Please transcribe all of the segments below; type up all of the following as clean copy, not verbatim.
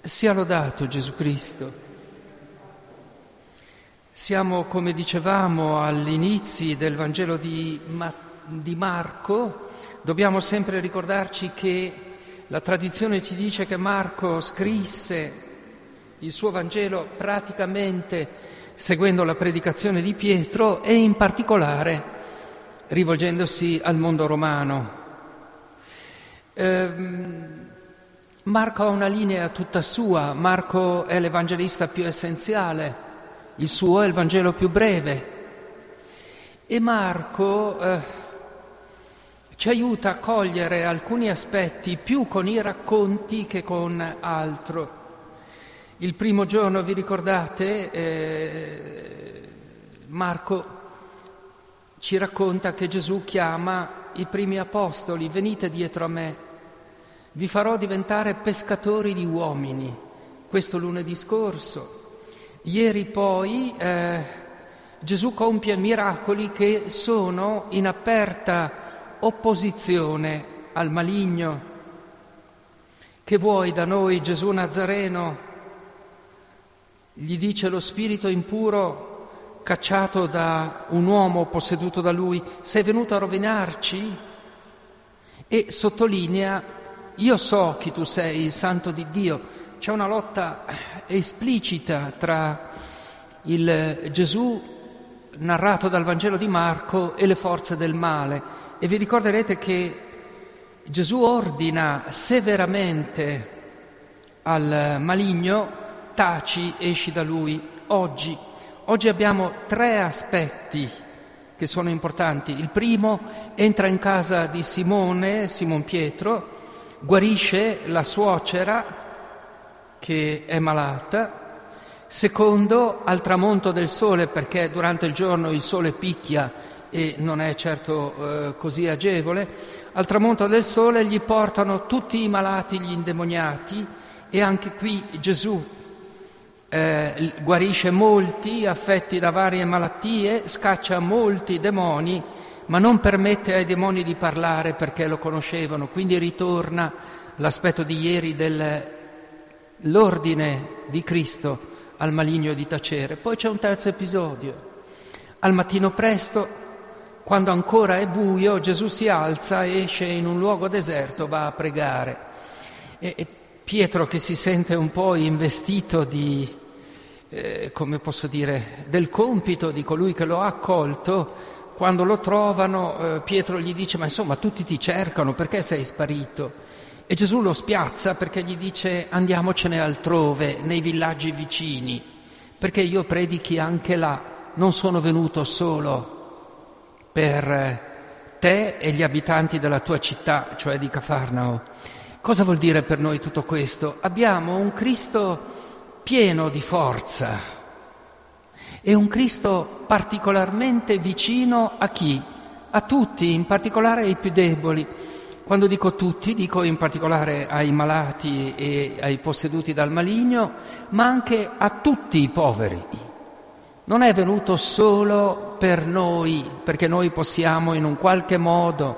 Sia lodato Gesù Cristo. Siamo, come dicevamo all'inizio del Vangelo di Marco, dobbiamo sempre ricordarci che la tradizione ci dice che Marco scrisse il suo Vangelo praticamente seguendo la predicazione di Pietro e in particolare rivolgendosi al mondo romano. Marco ha una linea tutta sua, Marco è l'evangelista più essenziale, il suo è il Vangelo più breve e Marco ci aiuta a cogliere alcuni aspetti più con i racconti che con altro. Il primo giorno, vi ricordate, Marco ci racconta che Gesù chiama i primi apostoli, venite dietro a me. Vi farò diventare pescatori di uomini. Questo lunedì scorso. Ieri poi Gesù compie miracoli che sono in aperta opposizione al maligno. Che vuoi da noi, Gesù Nazareno? Gli dice lo spirito impuro cacciato da un uomo posseduto da lui, sei venuto a rovinarci? E sottolinea: io so chi tu sei, il Santo di Dio. C'è una lotta esplicita tra il Gesù narrato dal Vangelo di Marco e le forze del male. E vi ricorderete che Gesù ordina severamente al maligno: taci, esci da lui. Oggi abbiamo tre aspetti che sono importanti. Il primo: entra in casa di Simon Pietro, guarisce la suocera che è malata. Secondo, al tramonto del sole, perché durante il giorno il sole picchia e non è certo così agevole, al tramonto del sole gli portano tutti i malati, gli indemoniati, e anche qui Gesù guarisce molti affetti da varie malattie, scaccia molti demoni, ma non permette ai demoni di parlare perché lo conoscevano. Quindi ritorna l'aspetto di ieri dell'ordine di Cristo al maligno di tacere. Poi c'è un terzo episodio. Al mattino presto, quando ancora è buio, Gesù si alza, esce in un luogo deserto, va a pregare. E Pietro, che si sente un po' investito di, del compito di colui che lo ha accolto, quando lo trovano, Pietro gli dice: ma insomma, tutti ti cercano, perché sei sparito? E Gesù lo spiazza perché gli dice: andiamocene altrove, nei villaggi vicini, perché io predichi anche là, non sono venuto solo per te e gli abitanti della tua città, cioè di Cafarnao. Cosa vuol dire per noi tutto questo? Abbiamo un Cristo pieno di forza, è un Cristo particolarmente vicino a chi? A tutti, in particolare ai più deboli. Quando dico tutti, dico in particolare ai malati e ai posseduti dal maligno, ma anche a tutti i poveri. Non è venuto solo per noi, perché noi possiamo in un qualche modo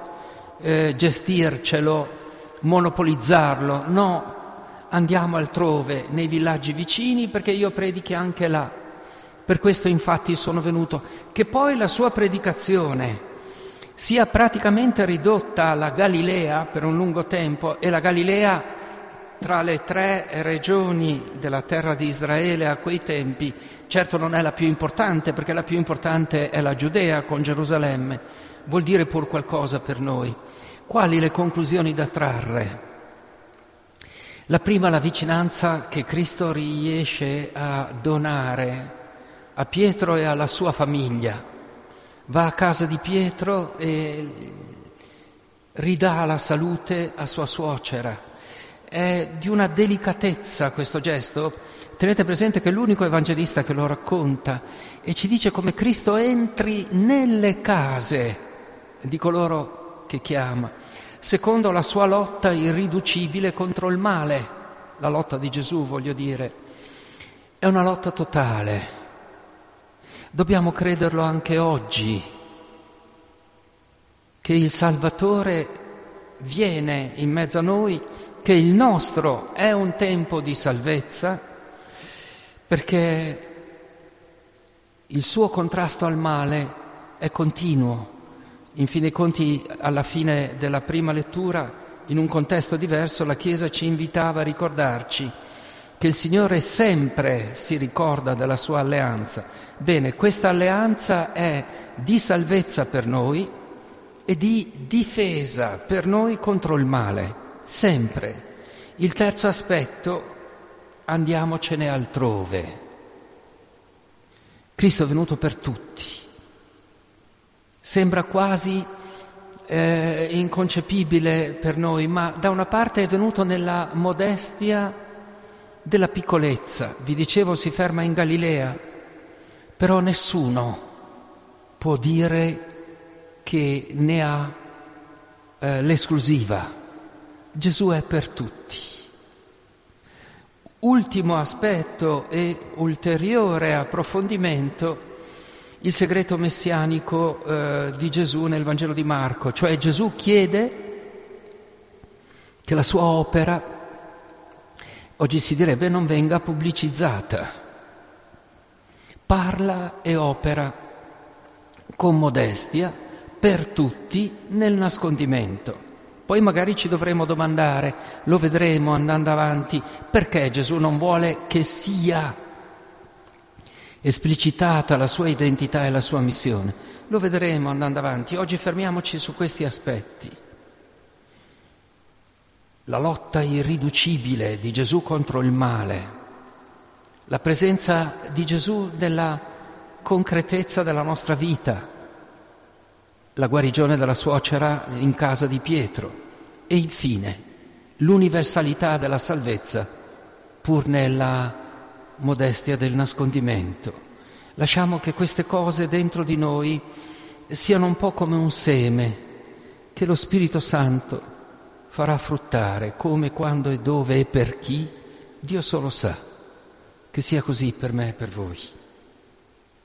gestircelo, monopolizzarlo. No, andiamo altrove, nei villaggi vicini, perché io predichi anche là. Per questo infatti sono venuto. Che poi la sua predicazione sia praticamente ridotta alla Galilea per un lungo tempo, e la Galilea, tra le tre regioni della terra di Israele a quei tempi, certo non è la più importante, perché la più importante è la Giudea con Gerusalemme, vuol dire pur qualcosa per noi. Quali le conclusioni da trarre? La prima, la vicinanza che Cristo riesce a donare a Pietro e alla sua famiglia. Va a casa di Pietro e ridà la salute a sua suocera. È di una delicatezza questo gesto. Tenete presente che è l'unico evangelista che lo racconta e ci dice come Cristo entri nelle case di coloro che chiama. Secondo, la sua lotta irriducibile contro il male, la lotta di Gesù, voglio dire, è una lotta totale. Dobbiamo crederlo anche oggi, che il Salvatore viene in mezzo a noi, che il nostro è un tempo di salvezza, perché il suo contrasto al male è continuo. In fin dei conti, alla fine della prima lettura, in un contesto diverso, la Chiesa ci invitava a ricordarci che il Signore sempre si ricorda della sua alleanza. Bene, questa alleanza è di salvezza per noi e di difesa per noi contro il male, sempre. Il terzo aspetto, andiamocene altrove. Cristo è venuto per tutti. Sembra quasi inconcepibile per noi, ma da una parte è venuto nella modestia della piccolezza. Vi dicevo, si ferma in Galilea, però nessuno può dire che ne ha l'esclusiva. Gesù è per tutti. Ultimo aspetto e ulteriore approfondimento, il segreto messianico di Gesù nel Vangelo di Marco, cioè Gesù chiede che la sua opera, oggi si direbbe, non venga pubblicizzata. Parla e opera con modestia per tutti nel nascondimento. Poi magari ci dovremo domandare, lo vedremo andando avanti, perché Gesù non vuole che sia esplicitata la sua identità e la sua missione. Lo vedremo andando avanti. Oggi fermiamoci su questi aspetti. La lotta irriducibile di Gesù contro il male, la presenza di Gesù nella concretezza della nostra vita, la guarigione della suocera in casa di Pietro e infine l'universalità della salvezza pur nella modestia del nascondimento. Lasciamo che queste cose dentro di noi siano un po' come un seme che lo Spirito Santo farà fruttare, come, quando e dove e per chi Dio solo sa. Che sia così per me e per voi.